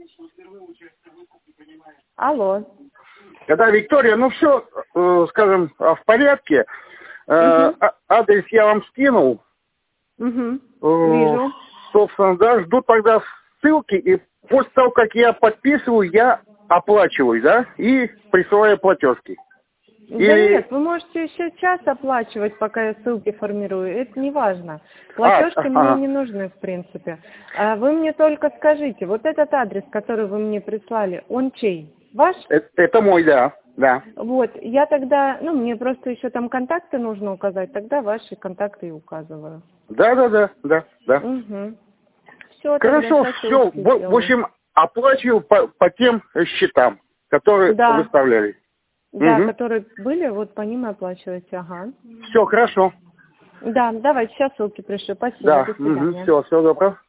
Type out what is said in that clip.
Алло. Да, Виктория, ну все, скажем, в порядке. Адрес я вам скинул. Вижу. Собственно, да, жду тогда ссылки, и после того, как я подписываю, я оплачиваю, да, и присылаю платежки. Да нет, вы можете еще час оплачивать, пока я ссылки формирую. Это не важно. Платежки мне не нужны, в принципе. Вы мне только скажите, вот этот адрес, который вы мне прислали, он чей? Ваш? Это мой, да. Да. Вот, я тогда, мне просто еще там контакты нужно указать, тогда ваши контакты и указываю. Да. Угу. Все, Хорошо, все. В общем, оплачиваю по тем счетам, которые выставляли. Да, которые были, вот по ним и оплачиваете, ага. Все, хорошо. Да, давайте, сейчас ссылки пришлю. Спасибо, Да, до свидания. Все доброго.